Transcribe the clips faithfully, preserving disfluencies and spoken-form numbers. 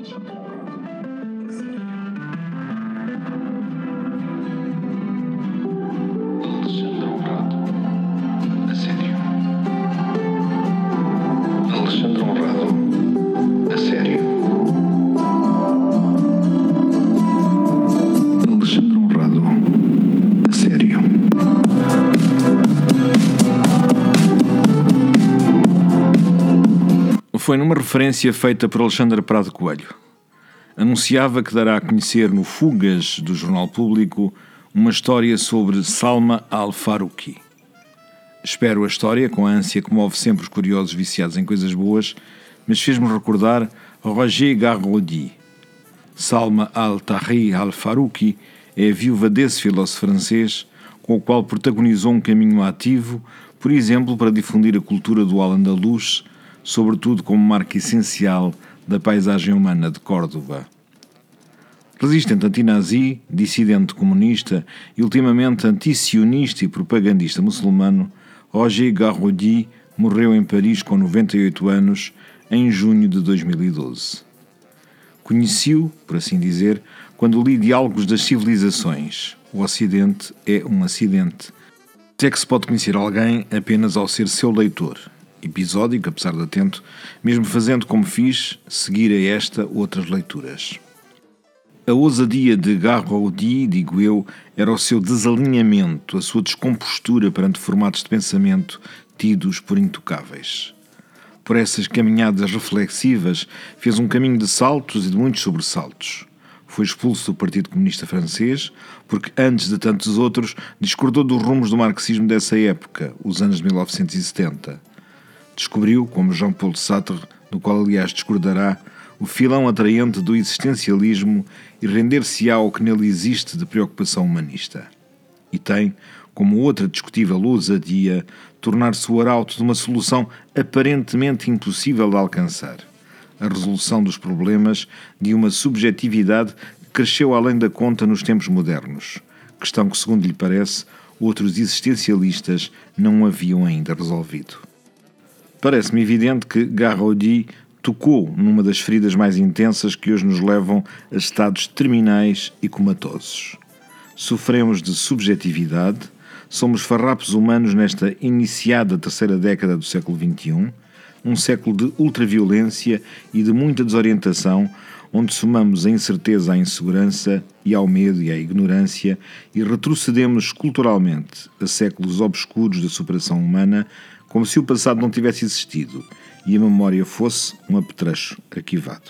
Alexandre Honrado. A sério. Alexandre Honrado. A sério. Alexandre Honrado. A sério. Foi numa referência feita por Alexandre Prado Coelho. Anunciava que dará a conhecer no Fugas do Jornal Público uma história sobre Salma al-Faruqi. Espero a história com a ânsia que move sempre os curiosos viciados em coisas boas, mas fez-me recordar Roger Garaudy. Salma al-Tahri al-Faruqi é a viúva desse filósofo francês com o qual protagonizou um caminho ativo, por exemplo, para difundir a cultura do Al-Andalus, sobretudo como marca essencial da paisagem humana de Córdoba. Resistente antinazi, dissidente comunista e ultimamente antisionista e propagandista muçulmano, Roger Garaudy morreu em Paris com noventa e oito anos em junho de dois mil e doze. Conheci-o, por assim dizer, quando li Diálogos das Civilizações. O Ocidente é um acidente. Até que se pode conhecer alguém apenas ao ser seu leitor. Episódico, apesar de atento, mesmo fazendo como fiz, seguir a esta outras leituras. A ousadia de Garaudy, digo eu, era o seu desalinhamento, a sua descompostura perante formatos de pensamento tidos por intocáveis. Por essas caminhadas reflexivas, fez um caminho de saltos e de muitos sobressaltos. Foi expulso do Partido Comunista Francês, porque antes de tantos outros, discordou dos rumos do marxismo dessa época, os anos de mil novecentos e setenta. Descobriu, como Jean-Paul Sartre, do qual aliás discordará, o filão atraente do existencialismo e render-se-á ao que nele existe de preocupação humanista. E tem, como outra discutível ousadia, tornar-se o arauto de uma solução aparentemente impossível de alcançar. A resolução dos problemas de uma subjetividade que cresceu além da conta nos tempos modernos, questão que, segundo lhe parece, outros existencialistas não haviam ainda resolvido. Parece-me evidente que Garaudy tocou numa das feridas mais intensas que hoje nos levam a estados terminais e comatosos. Sofremos de subjetividade, somos farrapos humanos nesta iniciada terceira década do século vinte e um, um século de ultraviolência e de muita desorientação, onde somamos a incerteza à insegurança e ao medo e à ignorância e retrocedemos culturalmente a séculos obscuros da superação humana, como se o passado não tivesse existido e a memória fosse um apetrecho arquivado.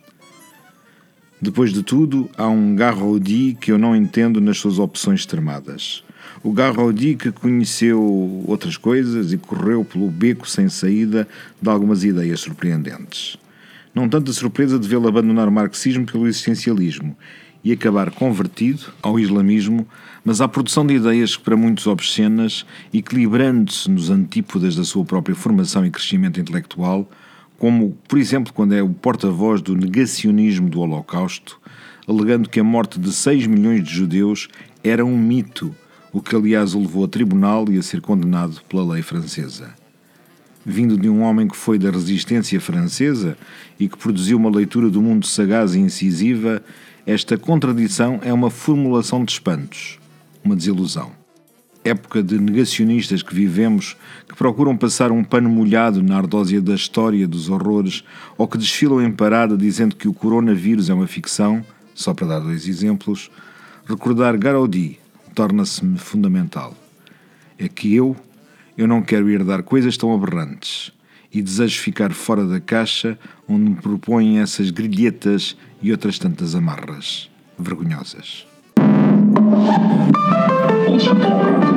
Depois de tudo, há um Garaudy que eu não entendo nas suas opções extremadas. O Garaudy que conheceu outras coisas e correu pelo beco sem saída de algumas ideias surpreendentes. Não tanto a surpresa de vê-lo abandonar o marxismo pelo existencialismo e acabar convertido ao islamismo, mas à produção de ideias que para muitos obscenas, equilibrando-se nos antípodas da sua própria formação e crescimento intelectual, como, por exemplo, quando é o porta-voz do negacionismo do Holocausto, alegando que a morte de seis milhões de judeus era um mito, o que aliás o levou a tribunal e a ser condenado pela lei francesa. Vindo de um homem que foi da resistência francesa e que produziu uma leitura do mundo sagaz e incisiva, esta contradição é uma formulação de espantos, uma desilusão. Época de negacionistas que vivemos, que procuram passar um pano molhado na ardósia da história dos horrores ou que desfilam em parada dizendo que o coronavírus é uma ficção, só para dar dois exemplos, recordar Garaudy torna-se-me fundamental. É que eu, eu não quero herdar coisas tão aberrantes e desejo ficar fora da caixa onde me propõem essas grilhetas e outras tantas amarras vergonhosas. Alexandre Honrado.